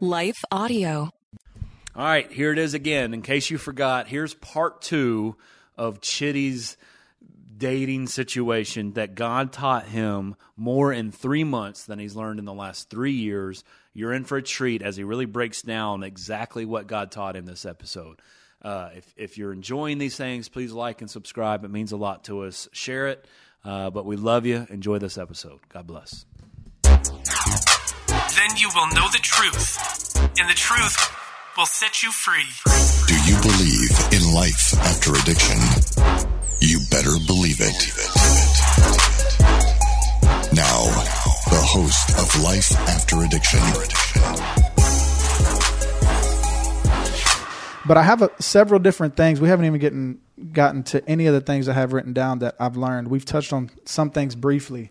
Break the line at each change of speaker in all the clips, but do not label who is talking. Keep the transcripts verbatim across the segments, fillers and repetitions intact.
Life Audio.
All right, here it is again. In case you forgot, here's part two of Chitty's dating situation that God taught him more in three months than he's learned in the last three years. You're in for a treat as he really breaks down exactly what God taught him this episode. Uh, if, if you're enjoying these things, please like and subscribe. It means a lot to us. Share it. Uh, but we love you. Enjoy this episode. God bless.
Then you will know the truth, and the truth will set you free.
Do you believe in life after addiction? You better believe it. Now, the host of Life After Addiction.
But I have a, several different things. We haven't even gotten, gotten to any of the things I have written down that I've learned. We've touched on some things briefly.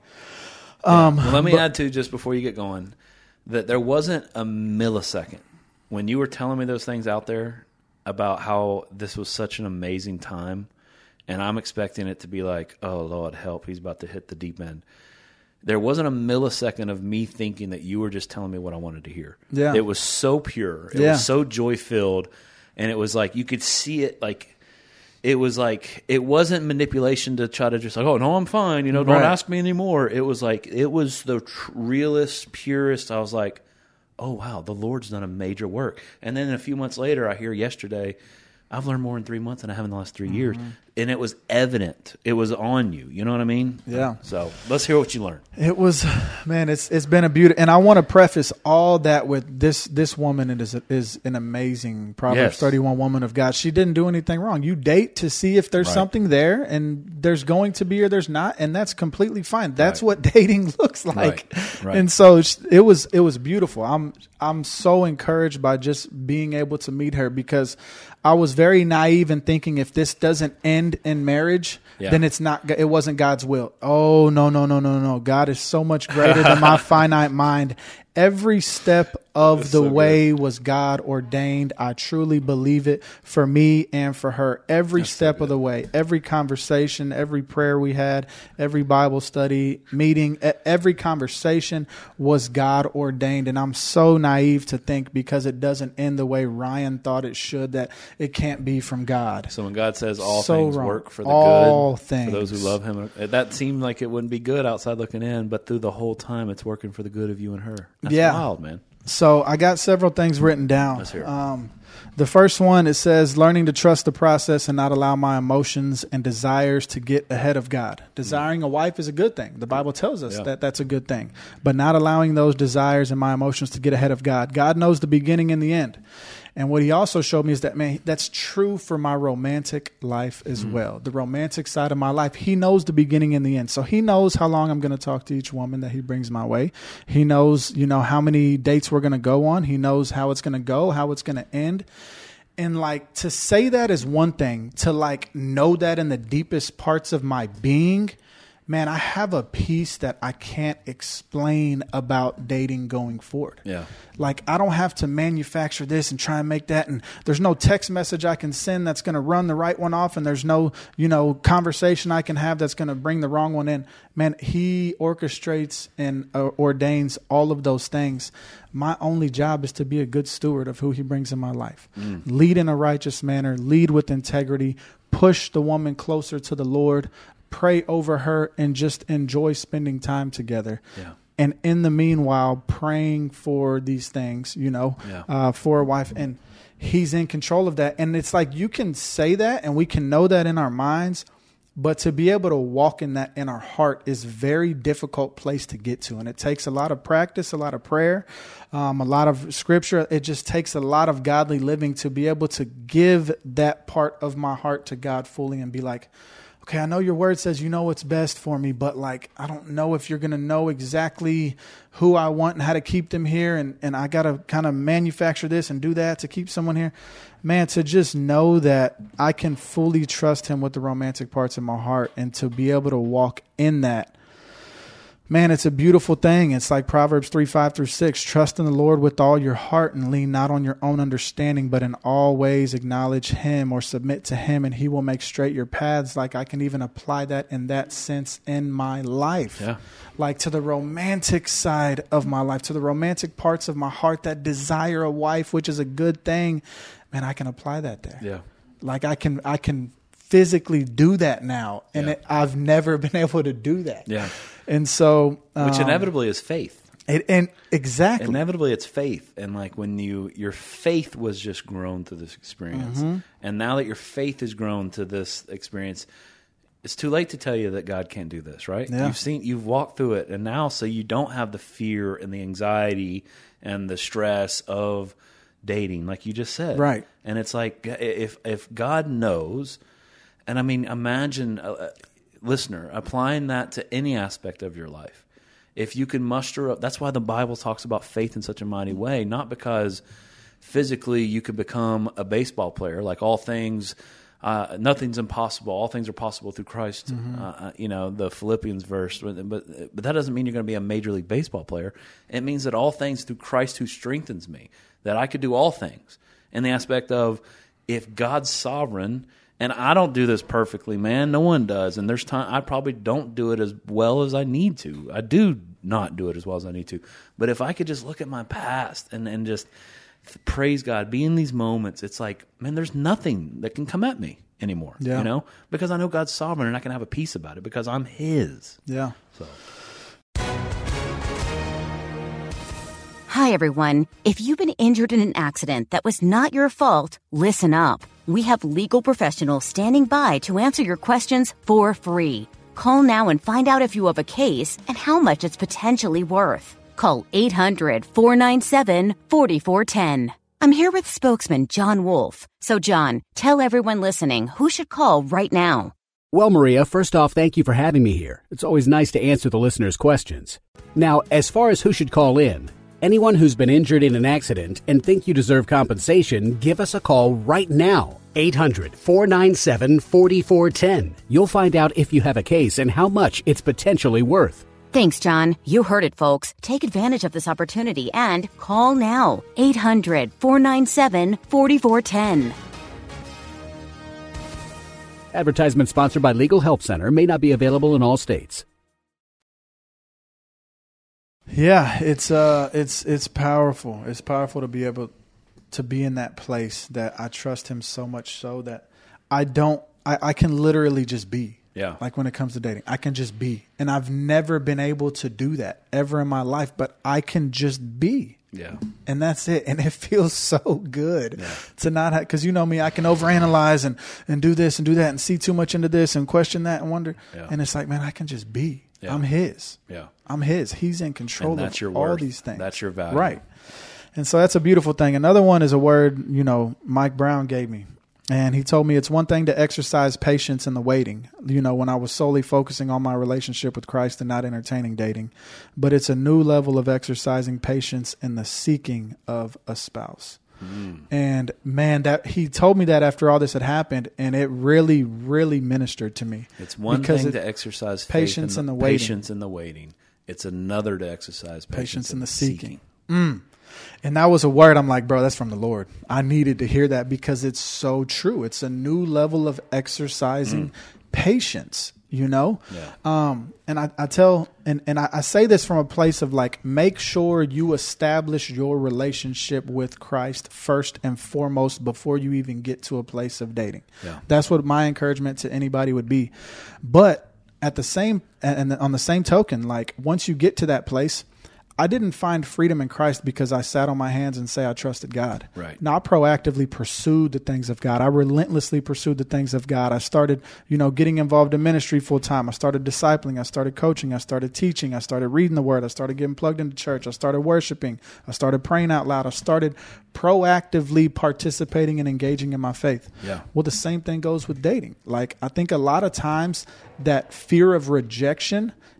Um,
yeah. Well, let me
but,
add to, just before you get going, that there wasn't a millisecond when you were telling me those things out there about how this was such an amazing time, and I'm expecting it to be like, oh, Lord, help, he's about to hit the deep end. There wasn't a millisecond of me thinking that you were just telling me what I wanted to hear. Yeah. It was so pure. It
yeah.
was so joy-filled, and it was like you could see it like it was like it wasn't manipulation to try to just like, oh, no, I'm fine, you know, don't
right.
ask me anymore. It was like it was the tr- realest, purest. I was like, oh, wow, the Lord's done a major work. And then a few months later, I hear yesterday, I've learned more in three months than I have in the last three mm-hmm. years. And it was evident. It was on you. You know what I mean?
Yeah.
So let's hear what you learned.
It was, man, it's it's been a beauty. And I want to preface all that with this this woman is, is an amazing Proverbs yes. thirty-one woman of God. She didn't do anything wrong. You date to see if there's right. something there, and there's going to be or there's not, and that's completely fine. That's right. what dating looks like. Right. Right. And so it was it was beautiful. I'm I'm so encouraged by just being able to meet her, because I was very naive in thinking if this doesn't end in marriage, yeah. then it's not. It wasn't God's will. Oh no no no no no! God is so much greater than my finite mind. Every step of That's the so way good. was God ordained. I truly believe it for me and for her. Every That's step so of the way, every conversation, every prayer we had, every Bible study meeting, every conversation was God ordained. And I'm so naive to think because it doesn't end the way Ryan thought it should, that it can't be from God.
So when God says all
so
things
wrong.
work for the
all
good,
things.
for those who love him, that seemed like it wouldn't be good outside looking in, but through the whole time it's working for the good of you and her. That's
yeah.
wild, man.
So I got several things written down.
Let's hear it.
Um, the first one, it says, learning to trust the process and not allow my emotions and desires to get ahead of God. Desiring a wife is a good thing. The Bible tells us yeah. that that's a good thing. But not allowing those desires and my emotions to get ahead of God. God knows the beginning and the end. And what he also showed me is that, man, that's true for my romantic life as mm. well. The romantic side of my life, he knows the beginning and the end. So he knows how long I'm going to talk to each woman that he brings my way. He knows, you know, how many dates we're going to go on. He knows how it's going to go, how it's going to end. And like, to say that is one thing. To like know that in the deepest parts of my being, man, I have a peace that I can't explain about dating going forward.
Yeah.
Like, I don't have to manufacture this and try and make that. And there's no text message I can send that's going to run the right one off. And there's no, you know, conversation I can have that's going to bring the wrong one in. Man, he orchestrates and uh, ordains all of those things. My only job is to be a good steward of who he brings in my life. Mm. Lead in a righteous manner, lead with integrity, push the woman closer to the Lord, pray over her, and just enjoy spending time together.
Yeah.
And in the meanwhile, praying for these things, you know,
yeah.
uh, for a wife. And he's in control of that. And it's like, you can say that and we can know that in our minds, but to be able to walk in that in our heart is a very difficult place to get to. And it takes a lot of practice, a lot of prayer, um, a lot of scripture. It just takes a lot of godly living to be able to give that part of my heart to God fully and be like, okay, I know your word says you know what's best for me, but like, I don't know if you're going to know exactly who I want and how to keep them here. And, and I got to kind of manufacture this and do that to keep someone here. Man, to just know that I can fully trust him with the romantic parts of my heart and to be able to walk in that. man, it's a beautiful thing. It's like Proverbs three, five through six. Trust in the Lord with all your heart and lean not on your own understanding, but in all ways acknowledge him or submit to him, and he will make straight your paths. Like I can even apply that in that sense in my life.
Yeah.
Like to the romantic side of my life, to the romantic parts of my heart that desire a wife, which is a good thing. Man, I can apply that there.
Yeah.
Like I can, I can physically do that now. And
Yeah.
it, I've never been able to do that.
Yeah.
And so, um,
Which inevitably is faith.
It, and exactly.
Inevitably, it's faith, and like when you your faith was just grown through this experience,
Mm-hmm.
and now that your faith has grown to this experience, it's too late to tell you that God can't do this, right?
Yeah.
You've seen, you've walked through it, and now so you don't have the fear and the anxiety and the stress of dating, like you just said,
Right?
And it's like if if God knows, and I mean, imagine, uh, listener, applying that to any aspect of your life. If you can muster up, that's why the Bible talks about faith in such a mighty way, not because physically you could become a baseball player, like all things, uh, nothing's impossible, all things are possible through Christ, mm-hmm. uh, you know, the Philippians verse, but, but but that doesn't mean you're going to be a Major League Baseball player. It means that all things through Christ who strengthens me, that I could do all things in the aspect of if God's sovereign. And I don't do this perfectly, man. No one does. And there's time I probably don't do it as well as I need to. I do not do it as well as I need to. But if I could just look at my past and, and just praise God, be in these moments, it's like, man, there's nothing that can come at me anymore.
Yeah.
You know? Because I know God's sovereign and I can have a peace about it because I'm his.
Yeah.
So
Hi, everyone. If you've been injured in an accident that was not your fault, listen up. We have legal professionals standing by to answer your questions for free. Call now and find out if you have a case and how much it's potentially worth. Call eight hundred, four nine seven, four four one zero. I'm here with spokesman John Wolf. So, John, tell everyone listening who should call right now.
Well, Maria, first off, thank you for having me here. It's always nice to answer the listeners' questions. Now, as far as who should call in, anyone who's been injured in an accident and think you deserve compensation, give us a call right now. eight hundred, four nine seven, four four one zero. You'll find out if you have a case and how much it's potentially worth.
Thanks, John. You heard it, folks. Take advantage of this opportunity and call now. eight hundred, four nine seven, four four one zero.
Advertisement sponsored by Legal Help Center. May not be available in all states.
Yeah, it's uh, it's it's powerful. It's powerful to be able to be in that place that I trust him so much so that I don't. I, I can literally just be.
Yeah.
Like when it comes to dating, I can just be, and I've never been able to do that ever in my life. But I can just be.
Yeah.
And that's it. And it feels so good
Yeah.
to not have, because you know me, I can overanalyze and, and do this and do that and see too much into this and question that and wonder.
Yeah.
And it's like, man, I can just be.
Yeah.
I'm his.
Yeah.
I'm his. He's in control
And that's
of
your
all
worth.
these things.
That's your value.
Right. And so that's a beautiful thing. Another one is a word, you know, Mike Brown gave me. And he told me it's one thing to exercise patience in the waiting, you know, when I was solely focusing on my relationship with Christ and not entertaining dating. But it's a new level of exercising patience in the seeking of a spouse. Mm. And man, that he told me that after all this had happened, and it really, really ministered to me.
It's one
because
thing
it,
to exercise
patience
faith in
in
the,
the waiting.
Patience in the waiting. It's another to exercise patience,
patience in the
seeking.
seeking. Mm. And that was a word I'm like, bro, that's from the Lord. I needed to hear that because it's so true. It's a new level of exercising mm. patience, you know?
Yeah.
Um, and I, I tell, and, and I, I say this from a place of like, make sure you establish your relationship with Christ first and foremost before you even get to a place of dating.
Yeah.
That's what my encouragement to anybody would be. But at the same, and on the same token, like once you get to that place, I didn't find freedom in Christ because I sat on my hands and say I trusted God.
Right.
Now, I proactively pursued the things of God. I relentlessly pursued the things of God. I started, you know, getting involved in ministry full time. I started discipling. I started coaching. I started teaching. I started reading the word. I started getting plugged into church. I started worshiping. I started praying out loud. I started proactively participating and engaging in my faith.
Yeah.
Well, the same thing goes with dating. Like, I think a lot of times that fear of rejection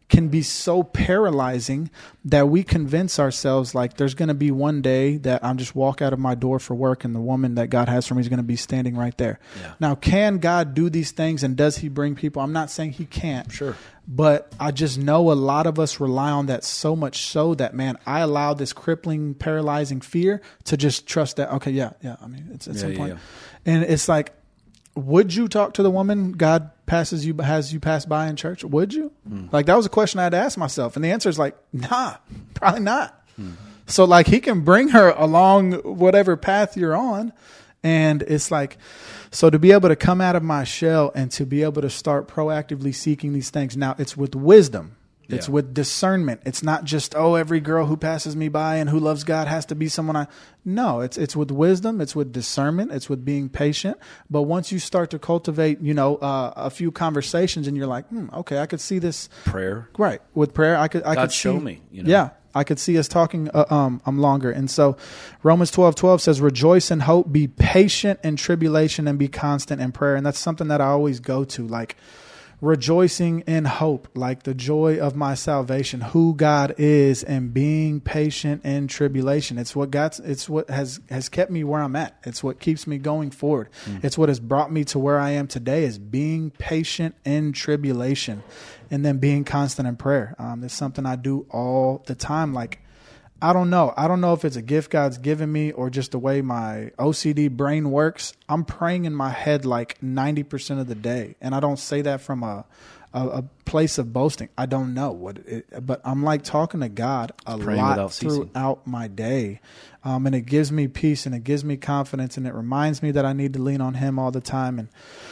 can be so paralyzing that we convince ourselves like there's going to be one day that I'm just walk out of my door for work and the woman that God has for me is going to be standing right there. Yeah. Now, can God do these things and does he bring people? I'm not saying he can't.
Sure.
But I just know a lot of us rely on that so much so that, man, I allow this crippling, paralyzing fear to just trust that, okay, yeah, yeah. I mean, it's at
yeah,
some
yeah,
point.
Yeah.
And it's like, would you talk to the woman God passes you, has you pass by in church? Would you? Mm. Like, that was a question I had to ask myself. And the answer is like, nah, probably not. Mm. So like he can bring her along whatever path you're on. And it's like, so to be able to come out of my shell and to be able to start proactively seeking these things. Now it's with wisdom. It's yeah. with discernment. It's not just, oh, every girl who passes me by and who loves God has to be someone I, no, it's, it's with wisdom. It's with discernment. It's with being patient. But once you start to cultivate, you know, uh, a few conversations and you're like, hmm, okay, I could see this
prayer.
Right. With prayer, I could, I
God
could
show
see,
me, you know?
Yeah. I could see us talking uh, um, um longer. And so Romans twelve twelve says, rejoice in hope, be patient in tribulation, and be constant in prayer. And that's something that I always go to, like rejoicing in hope, like the joy of my salvation, who God is, and being patient in tribulation. It's what got, it's what has, has kept me where I'm at. It's what keeps me going forward. Mm. It's what has brought me to where I am today, is being patient in tribulation. And then being constant in prayer. Um, it's something I do all the time. Like, I don't know. I don't know if it's a gift God's given me or just the way my O C D brain works. I'm praying in my head like ninety percent of the day. And I don't say that from a, a, a place of boasting. I don't know what it, but I'm like talking to God a praying lot throughout my day. Um, and it gives me peace and it gives me confidence and it reminds me that I need to lean on him all the time. And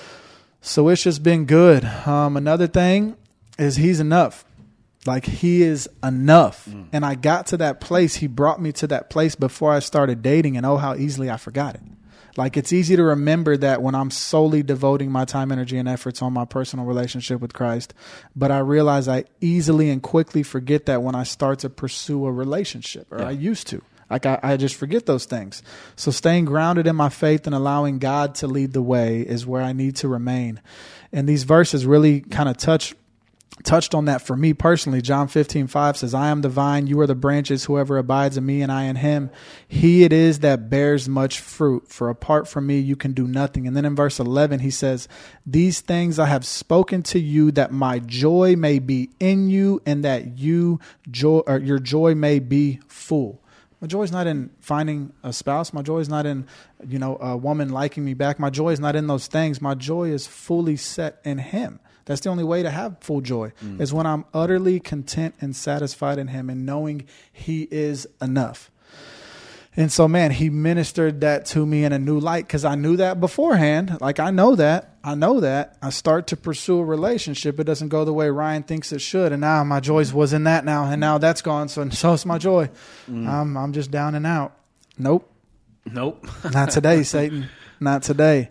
so it's just been good. Um, another thing is he's enough. Like he is enough. Mm. And I got to that place. He brought me to that place before I started dating, and oh, how easily I forgot it. Like it's easy to remember that when I'm solely devoting my time, energy, and efforts on my personal relationship with Christ. But I realize I easily and quickly forget that when I start to pursue a relationship, or yeah. I used to. Like I, I just forget those things. So staying grounded in my faith and allowing God to lead the way is where I need to remain. And these verses really kind of touch touched on that for me personally. John fifteen five says, I am the vine, you are the branches, whoever abides in me and I in him, he it is that bears much fruit, for apart from me you can do nothing. And then in verse eleven he says, these things I have spoken to you, that my joy may be in you and that you joy or your joy may be full. My joy is not in finding a spouse. My joy is not in, you know, a woman liking me back. My joy is not in those things. My joy is fully set in him. That's the only way to have full joy, mm. is when I'm utterly content and satisfied in him and knowing he is enough. And so, man, he ministered that to me in a new light, because I knew that beforehand. Like, I know that. I know that. I start to pursue a relationship. It doesn't go the way Ryan thinks it should. And now my joy was in that now. And now that's gone. So, so it's my joy. Mm. I'm, I'm just down and out. Nope.
Nope.
Not today, Satan. Not today.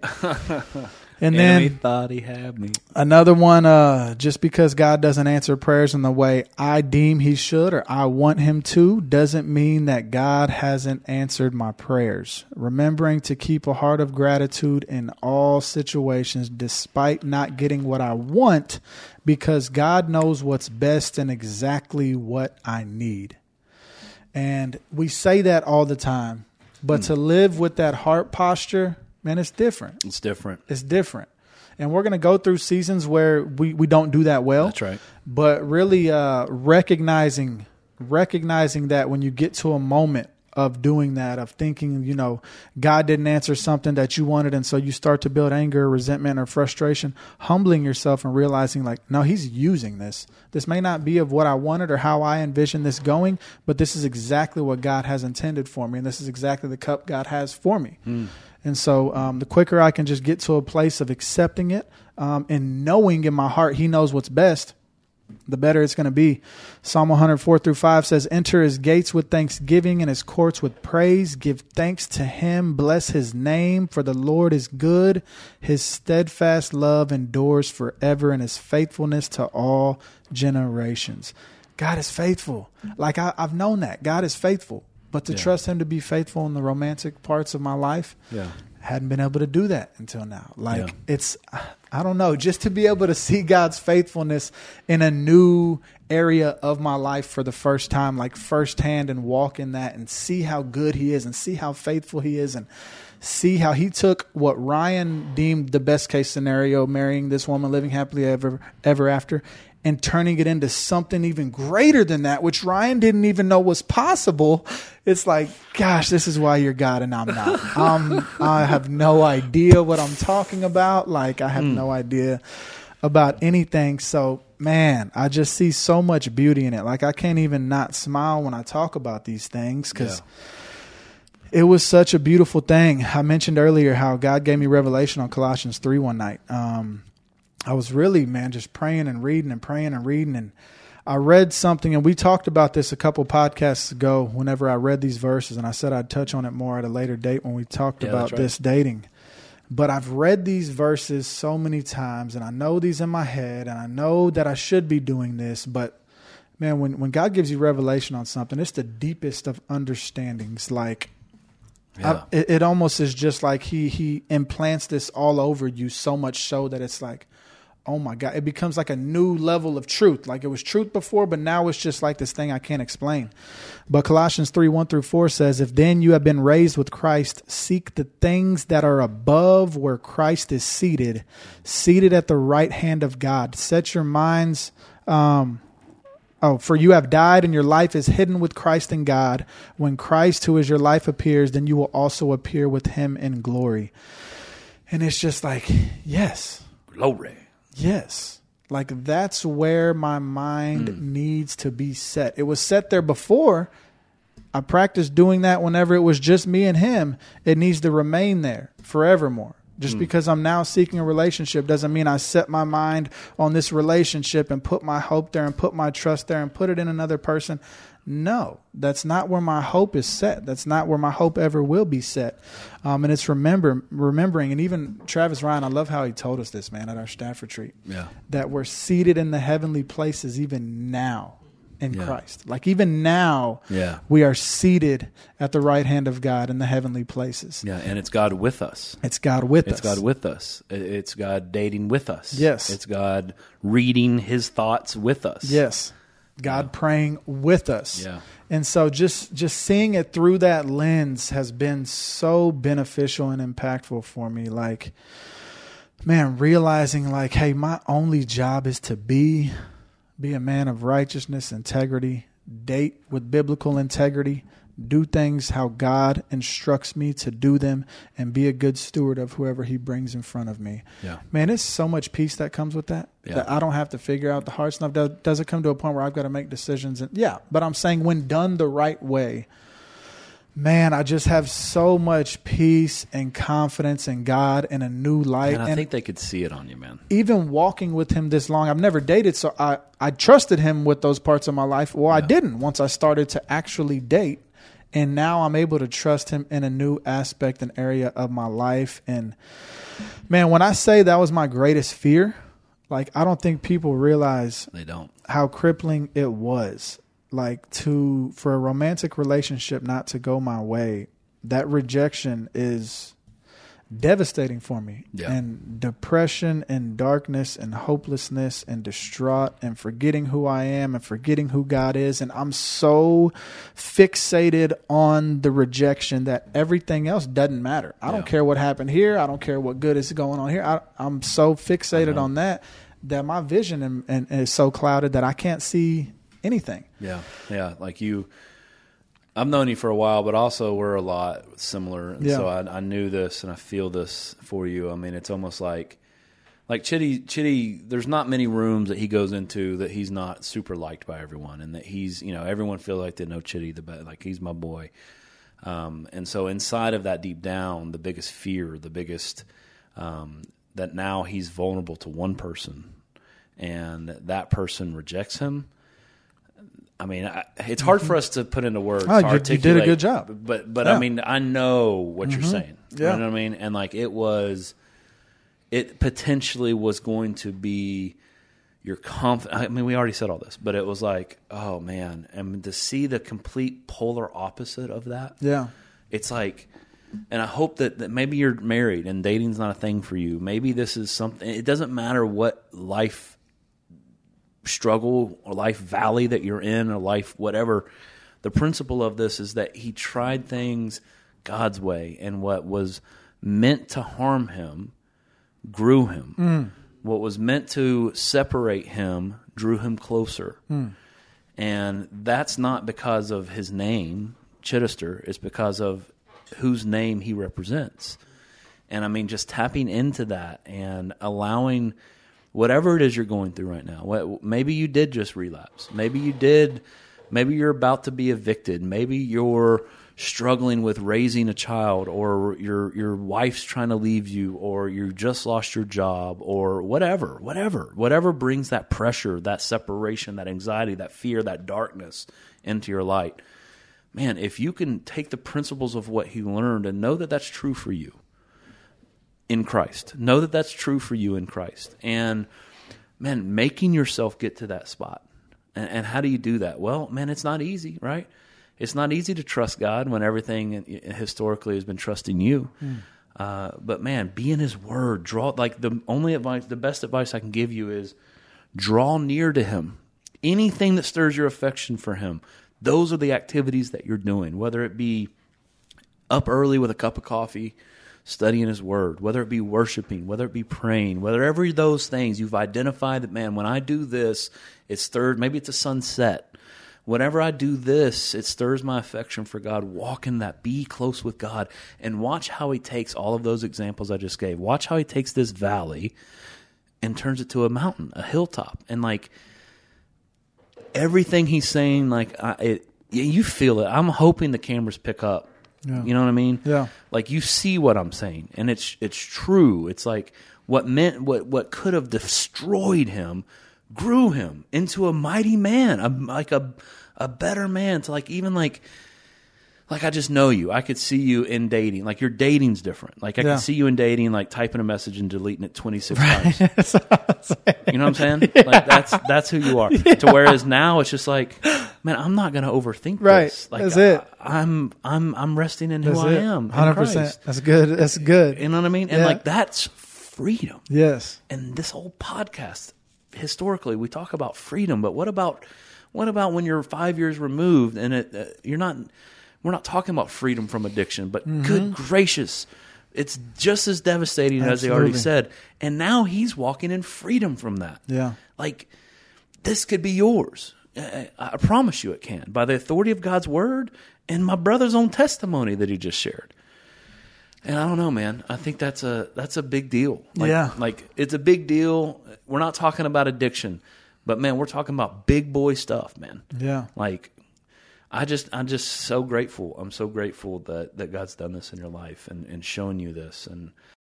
And
Enemy
then
thought he had me.
Another one, uh, just because God doesn't answer prayers in the way I deem he should or I want him to, doesn't mean that God hasn't answered my prayers. Remembering to keep a heart of gratitude in all situations, despite not getting what I want, because God knows what's best and exactly what I need. And we say that all the time, but hmm. to live with that heart posture, man, it's different.
It's different.
It's different. And we're going to go through seasons where we, we don't do that well.
That's right.
But really uh, recognizing recognizing that when you get to a moment of doing that, of thinking, you know, God didn't answer something that you wanted, and so you start to build anger, resentment, or frustration, humbling yourself and realizing like, no, he's using this. This may not be of what I wanted or how I envision this going, but this is exactly what God has intended for me, and this is exactly the cup God has for me. Mm. And so um, the quicker I can just get to a place of accepting it um, and knowing in my heart he knows what's best, the better it's going to be. Psalm one hundred four through five says, enter his gates with thanksgiving and his courts with praise. Give thanks to him. Bless his name, for the Lord is good. His steadfast love endures forever, and his faithfulness to all generations. God is faithful. Like I, I've known that. God is faithful. But to yeah. trust him to be faithful in the romantic parts of my life, yeah. hadn't been able to do that until now. Like yeah. it's I don't know, just to be able to see God's faithfulness in a new area of my life for the first time, like firsthand, and walk in that and see how good he is and see how faithful he is and see how he took what Ryan deemed the best case scenario, marrying this woman, living happily ever, ever after, and turning it into something even greater than that, which Ryan didn't even know was possible. It's like, gosh, this is why you're God and I'm not. Um, I have no idea what I'm talking about. Like, I have mm. no idea about anything. So, man, I just see so much beauty in it. Like, I can't even not smile when I talk about these things because yeah. it was such a beautiful thing. I mentioned earlier how God gave me revelation on Colossians three one night. Um, I was really, man, just praying and reading and praying and reading. And I read something, and we talked about this a couple podcasts ago whenever I read these verses, and I said I'd touch on it more at a later date when we talked yeah, about right. this dating. But I've read these verses so many times, and I know these in my head, and I know that I should be doing this. But, man, when, when God gives you revelation on something, it's the deepest of understandings. Like, yeah. I, it, it almost is just like he he implants this all over you so much so that it's like, oh my God, it becomes like a new level of truth. Like it was truth before, but now it's just like this thing I can't explain. But Colossians three, one through four says, if then you have been raised with Christ, seek the things that are above where Christ is seated, seated at the right hand of God. Set your minds, um, oh, for you have died and your life is hidden with Christ in God. When Christ, who is your life, appears, then you will also appear with him in glory. And it's just like, yes.
Glory.
Yes. Like that's where my mind mm. needs to be set. It was set there before. I practiced doing that whenever it was just me and him. It needs to remain there forevermore. Just mm. because I'm now seeking a relationship doesn't mean I set my mind on this relationship and put my hope there and put my trust there and put it in another person. No, that's not where my hope is set. That's not where my hope ever will be set. Um, and it's remember remembering, and even Travis Ryan, I love how he told us this, man, at our staff retreat,
yeah.
that we're seated in the heavenly places even now in
yeah.
Christ. Like even now,
yeah.
we are seated at the right hand of God in the heavenly places.
Yeah, and it's God with us.
It's God with
it's
us.
It's God with us. It's God dating with us.
Yes.
It's God reading his thoughts with us.
Yes. God yeah. praying with us.
Yeah.
And so just just seeing it through that lens has been so beneficial and impactful for me. Like, man, realizing like, hey, my only job is to be, be a man of righteousness, integrity, date with biblical integrity, do things how God instructs me to do them, and be a good steward of whoever he brings in front of me.
Yeah.
Man, it's so much peace that comes with that,
yeah.
that I don't have to figure out the hard stuff. Does, does it come to a point where I've got to make decisions? And yeah, but I'm saying when done the right way, man, I just have so much peace and confidence in God and a new light.
And I
and
think they could see it on you, man.
Even walking with him this long, I've never dated, so I, I trusted him with those parts of my life. Well, yeah. I didn't once I started to actually date. And now I'm able to trust him in a new aspect and area of my life. And man, when I say that was my greatest fear, like I don't think people realize
they don't
how crippling it was. Like to for a romantic relationship not to go my way, that rejection is devastating for me.
Yeah.
And depression and darkness and hopelessness and distraught and forgetting who I am and forgetting who God is. And I'm so fixated on the rejection that everything else doesn't matter. I yeah. don't care what happened here. I don't care what good is going on here. I, I'm so fixated on that, that my vision and, and, and is so clouded that I can't see anything.
Yeah. Yeah. Like you, I've known you for a while, but also we're a lot similar. And
yeah.
so I, I knew this and I feel this for you. I mean, it's almost like, like Chitty, Chitty, there's not many rooms that he goes into that he's not super liked by everyone, and that he's, you know, everyone feel like they know Chitty the best, like he's my boy. Um, and so inside of that deep down, the biggest fear, the biggest, um, that now he's vulnerable to one person and that person rejects him. I mean, I, it's hard for us to put into words.
Oh,
to
you, you did a good job.
But, but
yeah.
I mean, I know what
mm-hmm.
you're saying.
Yeah.
You know what I mean? And like it was, it potentially was going to be your confidence. I mean, we already said all this, but it was like, oh man. And to see the complete polar opposite of that.
Yeah.
It's like, And I hope that, that maybe you're married and dating's not a thing for you. Maybe this is something. It doesn't matter what life struggle or life valley that you're in or life whatever. The principle of this is that he tried things God's way, and what was meant to harm him grew him. Mm. What was meant to separate him drew him closer. Mm. And that's not because of his name, Chittister. It's because of whose name he represents. And I mean, just tapping into that and allowing whatever it is you're going through right now. What, maybe you did just relapse. Maybe you did. Maybe you're about to be evicted. Maybe you're struggling with raising a child, or your your wife's trying to leave you, or you just lost your job, or whatever, whatever, whatever brings that pressure, that separation, that anxiety, that fear, that darkness into your light. Man, if you can take the principles of what he learned and know that that's true for you in Christ, know that that's true for you in Christ, and man, making yourself get to that spot. And, and how do you do that? Well, man, it's not easy, right? It's not easy to trust God when everything historically has been trusting you. Mm. Uh, but man, be in his word. Draw, like the only advice, the best advice I can give you is draw near to him. Anything that stirs your affection for him, those are the activities that you're doing, whether it be up early with a cup of coffee, studying his word, whether it be worshiping, whether it be praying, whatever those things you've identified that, man, when I do this, it's stirred, maybe it's a sunset. Whenever I do this, it stirs my affection for God. Walk in that. Be close with God. And watch how he takes all of those examples I just gave. Watch how he takes this valley and turns it to a mountain, a hilltop. And like everything he's saying, like I, it, you feel it. I'm hoping the cameras pick up. Yeah. You know what I mean? Yeah. Like you see what I'm saying. And it's it's true. It's like what meant what what could have destroyed him grew him into a mighty man, a, like a a better man. To like even like like I just know you. I could see you in dating. Like your dating's different. Like I yeah. could see you in dating, like typing a message and deleting it twenty-six right. times. You know what I'm saying? Yeah. Like that's that's who you are. Yeah. To whereas now it's just like, man, I'm not going to overthink
right.
this. Like
that's I, it.
I'm I'm I'm resting in
that's
who
it.
I am.
one hundred percent. That's good. That's good.
You know what I mean? And yeah. like that's freedom.
Yes.
And this whole podcast, historically, we talk about freedom, but what about what about when you're five years removed and it uh, you're not? We're not talking about freedom from addiction, but mm-hmm. good gracious, it's just as devastating Absolutely. As they already said. And now he's walking in freedom from that.
Yeah,
like this could be yours. I, I promise you, it can by the authority of God's word and my brother's own testimony that he just shared. And I don't know, man. I think that's a that's a big deal. Like,
yeah,
like it's a big deal. We're not talking about addiction, but man, we're talking about big boy stuff, man.
Yeah,
like I just I'm just so grateful. I'm so grateful that, that God's done this in your life and, and shown you this, and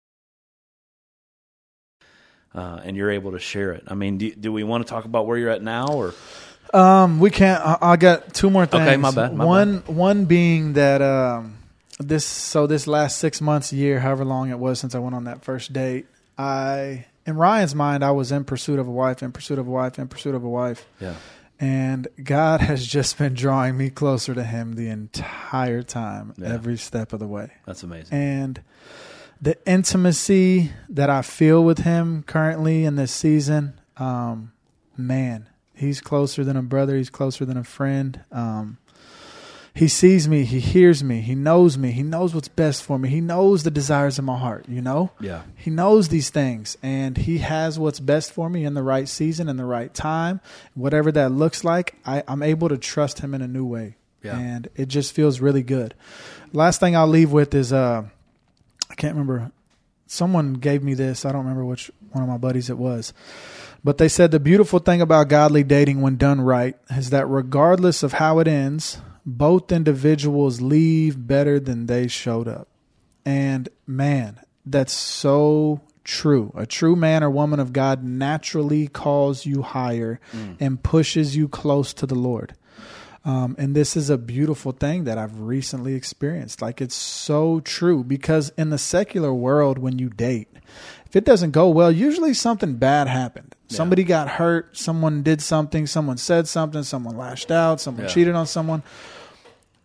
uh, and you're able to share it. I mean, do, do we want to talk about where you're at now, or?
Um, we can't. I, I got two more things.
Okay, my bad. My
one
bad.
one being that. Um, This so this last six months, year, however long it was since I went on that first date, I in Ryan's mind I was in pursuit of a wife, in pursuit of a wife, in pursuit of a wife.
Yeah.
And God has just been drawing me closer to him the entire time, yeah. every step of the way.
That's amazing.
And the intimacy that I feel with him currently in this season, um, man, he's closer than a brother. He's closer than a friend. Um, He sees me. He hears me. He knows me. He knows what's best for me. He knows the desires of my heart, you know?
Yeah.
He knows these things, and he has what's best for me in the right season, in the right time. Whatever that looks like, I, I'm able to trust him in a new way.
Yeah.
And it just feels really good. Last thing I'll leave with is, uh, I can't remember. Someone gave me this. I don't remember which one of my buddies it was. But they said the beautiful thing about godly dating when done right is that regardless of how it ends, both individuals leave better than they showed up. And man, that's so true. A true man or woman of God naturally calls you higher mm. and pushes you close to the Lord. Um, and this is a beautiful thing that I've recently experienced. Like, it's so true, because in the secular world, when you date, if it doesn't go well, usually something bad happened. Yeah. Somebody got hurt. Someone did something. Someone said something. Someone lashed out. Someone yeah. cheated on someone.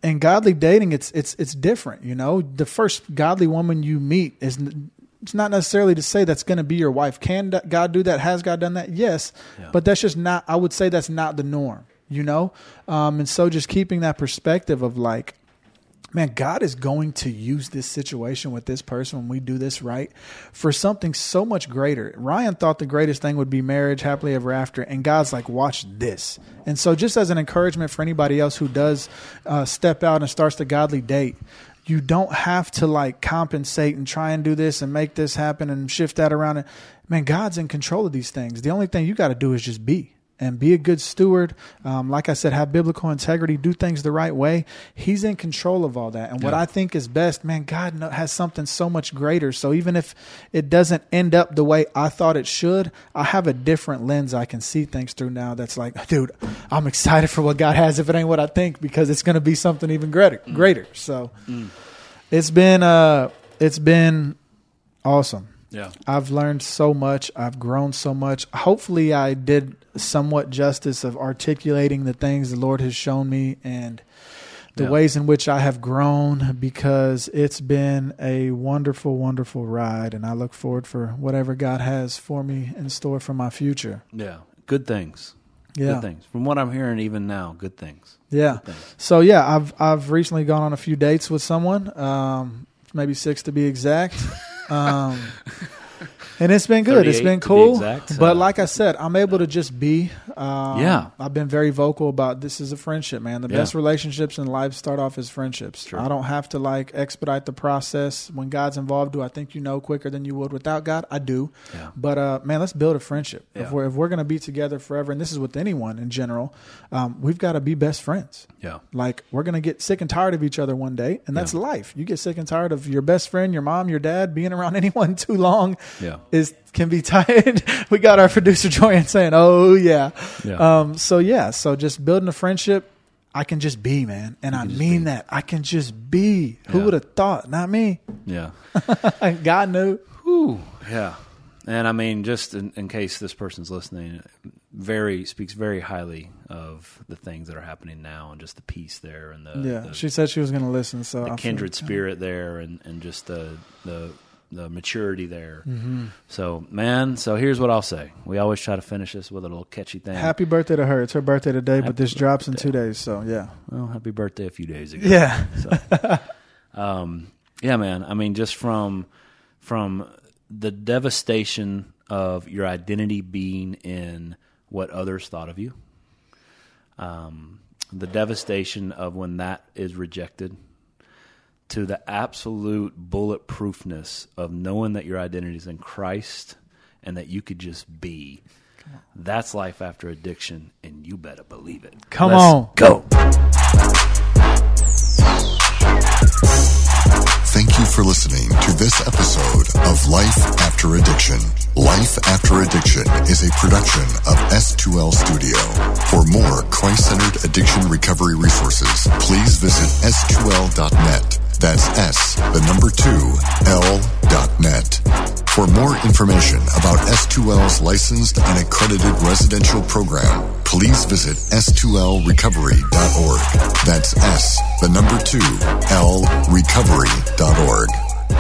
in godly dating, it's it's it's different. You know, the first godly woman you meet is it's not necessarily to say that's going to be your wife. Can God do that? Has God done that? Yes, yeah. But that's just not. I would say that's not the norm. You know, um, and so just keeping that perspective of like, man, God is going to use this situation with this person when we do this right for something so much greater. Ryan thought the greatest thing would be marriage, happily ever after. And God's like, watch this. And so just as an encouragement for anybody else who does uh, step out and starts the godly date, you don't have to like compensate and try and do this and make this happen and shift that around. And man, God's in control of these things. The only thing you got to do is just be. And be a good steward. Um, like I said, have biblical integrity, do things the right way. He's in control of all that. And what yeah. I think is best, man, God has something so much greater. So even if it doesn't end up the way I thought it should, I have a different lens I can see things through now that's like, dude, I'm excited for what God has if it ain't what I think, because it's going to be something even greater. Mm. greater. So mm. it's been uh, it's been awesome.
Yeah,
I've learned so much. I've grown so much. Hopefully I did somewhat justice of articulating the things the Lord has shown me and the yeah. ways in which I have grown, because it's been a wonderful, wonderful ride. And I look forward for whatever God has for me in store for my future.
Yeah. Good things.
Yeah.
Good things. From what I'm hearing even now, good things.
Yeah.
Good things.
So yeah, I've, I've recently gone on a few dates with someone, um, maybe six to be exact. Um, and it's been good. It's been cool. Exact, so. But like I said, I'm able to just be. Um,
yeah.
I've been very vocal about this is a friendship, man. The yeah. best relationships in life start off as friendships. True. I don't have to like expedite the process. When God's involved, do I think you know quicker than you would without God? I do.
Yeah.
But uh, man, let's build a friendship.
Yeah.
If we're if we're gonna be together forever, and this is with anyone in general, um, we've got to be best friends.
Yeah.
Like we're gonna get sick and tired of each other one day, and that's
yeah.
life. You get sick and tired of your best friend, your mom, your dad, being around anyone too long.
Yeah.
Is can be tired. We got our producer Joyanne saying, "Oh yeah."
yeah.
Um, so yeah, so just building a friendship, I can just be, man, and I mean be. that. I can just be. Yeah. Who would have thought? Not me.
Yeah.
God knew.
Whew. Yeah. And I mean, just in, in case this person's listening, very speaks very highly of the things that are happening now and just the peace there and the
yeah.
The,
she said she was going to listen, so
the
I
kindred
feel,
spirit
yeah.
there and and just the the. the maturity there.
Mm-hmm.
So, man, so here's what I'll say. We always try to finish this with a little catchy thing.
Happy birthday to her. It's her birthday today, happy but this
birthday.
drops in two days, so yeah.
Well, happy birthday a few days ago.
Yeah.
So, um, yeah, man. I mean, just from from the devastation of your identity being in what others thought of you, um, the devastation of when that is rejected, to the absolute bulletproofness of knowing that your identity is in Christ and that you could just be. That's life after addiction, and you better believe it.
Come
Let's
on.
Go.
Thank you for listening to this episode of Life After Addiction. Life After Addiction is a production of S two L Studio. For more Christ-centered addiction recovery resources, please visit S two L dot net. That's S, the number two, L dot net. For more information about S two L's licensed and accredited residential program, please visit S two L recovery dot org. That's S, the number two, L, recovery dot org.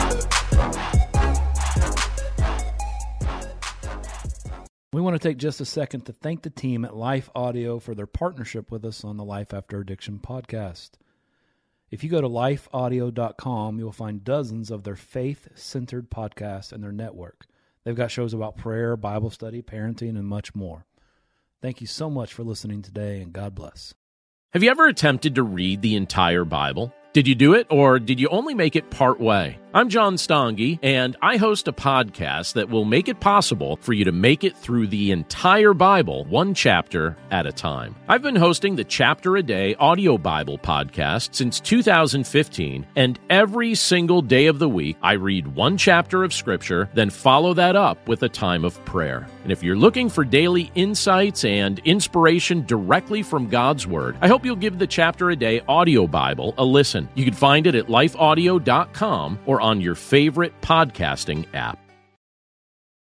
We want to take just a second to thank the team at Life Audio for their partnership with us on the Life After Addiction podcast. If you go to life audio dot com, you'll find dozens of their faith-centered podcasts and their network. They've got shows about prayer, Bible study, parenting, and much more. Thank you so much for listening today, and God bless.
Have you ever attempted to read the entire Bible? Did you do it, or did you only make it part way? I'm John Stange, and I host a podcast that will make it possible for you to make it through the entire Bible, one chapter at a time. I've been hosting the Chapter a Day Audio Bible podcast since two thousand fifteen, and every single day of the week, I read one chapter of Scripture, then follow that up with a time of prayer. And if you're looking for daily insights and inspiration directly from God's Word, I hope you'll give the Chapter a Day Audio Bible a listen. You can find it at life audio dot com or on your favorite podcasting app.